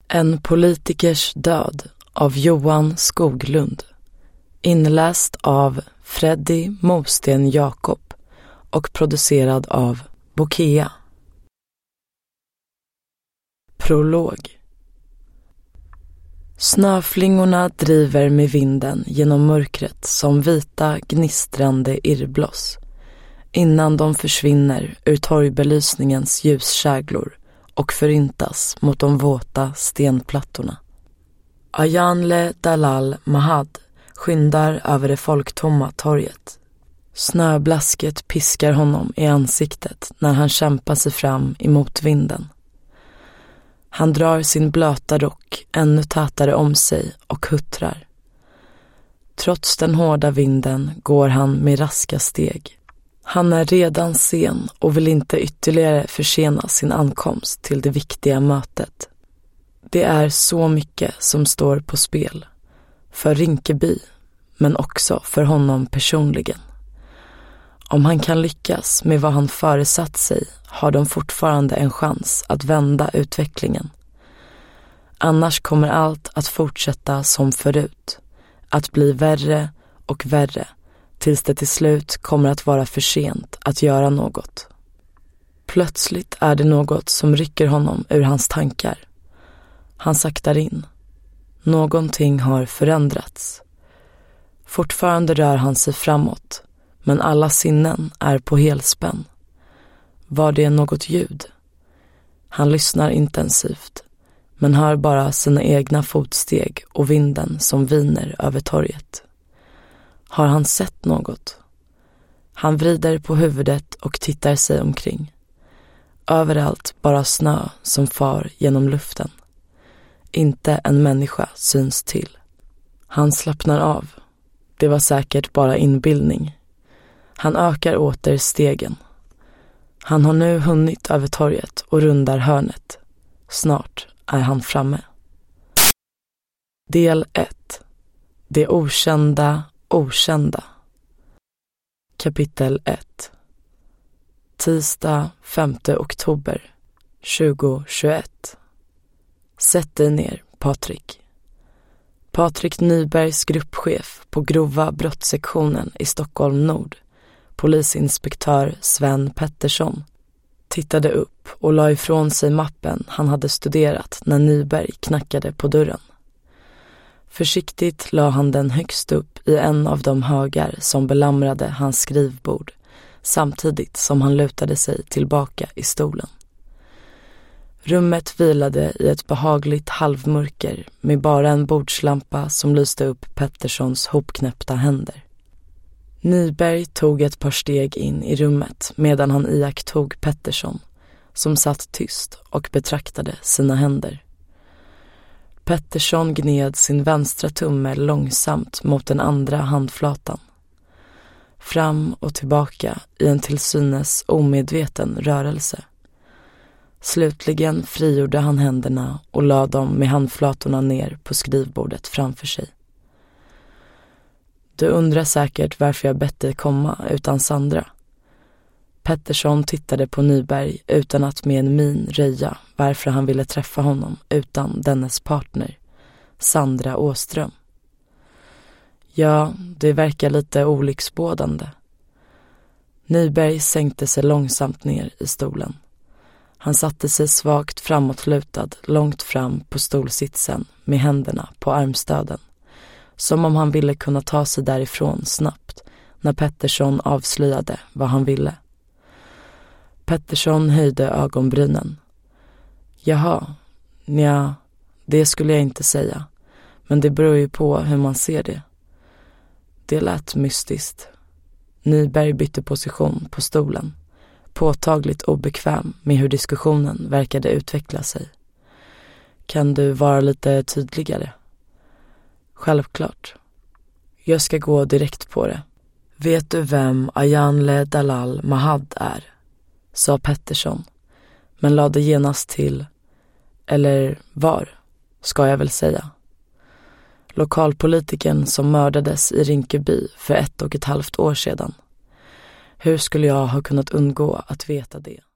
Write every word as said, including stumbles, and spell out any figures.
En politikers död av Johan Skoglund. Inläst av Freddy Mosten Jakob och producerad av Bokea. Prolog. Snöflingorna driver med vinden genom mörkret som vita gnistrande irrbloss innan de försvinner ur torgbelysningens ljuskäglor och förintas mot de våta stenplattorna. Ayanle Dalal Mahad skyndar över det folktomma torget. Snöblasket piskar honom i ansiktet när han kämpar sig fram emot vinden. Han drar sin blöta rock ännu tätare om sig och huttrar. Trots den hårda vinden går han med raska steg. Han är redan sen och vill inte ytterligare försena sin ankomst till det viktiga mötet. Det är så mycket som står på spel. För Rinkeby, men också för honom personligen. Om han kan lyckas med vad han föresatt sig har de fortfarande en chans att vända utvecklingen. Annars kommer allt att fortsätta som förut. Att bli värre och värre tills det till slut kommer att vara för sent att göra något. Plötsligt är det något som rycker honom ur hans tankar. Han saktar in. Någonting har förändrats. Fortfarande rör han sig framåt, men alla sinnen är på helspänn. Var det något ljud? Han lyssnar intensivt, men hör bara sina egna fotsteg och vinden som viner över torget. Har han sett något? Han vrider på huvudet och tittar sig omkring. Överallt bara snö som far genom luften. Inte en människa syns till. Han slappnar av. Det var säkert bara inbildning. Han ökar åter stegen. Han har nu hunnit över torget och rundar hörnet. Snart är han framme. Del ett. Det okända okända. Kapitel ett. Tisdag femte oktober tjugohundratjugoett. Sätt dig ner, Patrik. Patrik Nybergs gruppchef på grova brottssektionen i Stockholm Nord, polisinspektör Sven Pettersson, tittade upp och la ifrån sig mappen han hade studerat när Nyberg knackade på dörren. Försiktigt la han den högst upp i en av de högar som belamrade hans skrivbord, samtidigt som han lutade sig tillbaka i stolen. Rummet vilade i ett behagligt halvmörker med bara en bordslampa som lyste upp Petterssons hopknäppta händer. Nyberg tog ett par steg in i rummet medan han iakttog Pettersson, som satt tyst och betraktade sina händer. Pettersson gned sin vänstra tumme långsamt mot den andra handflatan. Fram och tillbaka i en till synes omedveten rörelse. Slutligen frigjorde han händerna och lade dem med handflatorna ner på skrivbordet framför sig. Du undrar säkert varför jag bett dig komma utan Sandra. Pettersson tittade på Nyberg utan att med en min röja varför han ville träffa honom utan dennes partner, Sandra Åström. Ja, det verkar lite olycksbådande. Nyberg sänkte sig långsamt ner i stolen. Han satte sig svagt framåtlutad långt fram på stolsitsen med händerna på armstöden, som om han ville kunna ta sig därifrån snabbt när Pettersson avslöjade vad han ville. Pettersson höjde ögonbrynen. Jaha, nja, det skulle jag inte säga, men det beror ju på hur man ser det. Det lät mystiskt. Nyberg bytte position på stolen, påtagligt obekväm med hur diskussionen verkade utveckla sig. Kan du vara lite tydligare? Självklart. Jag ska gå direkt på det. Vet du vem Ayanle Dalal Mahad är? Sa Pettersson, men lade genast till, eller var, ska jag väl säga. Lokalpolitiken som mördades i Rinkeby för ett och ett halvt år sedan. Hur skulle jag ha kunnat undgå att veta det?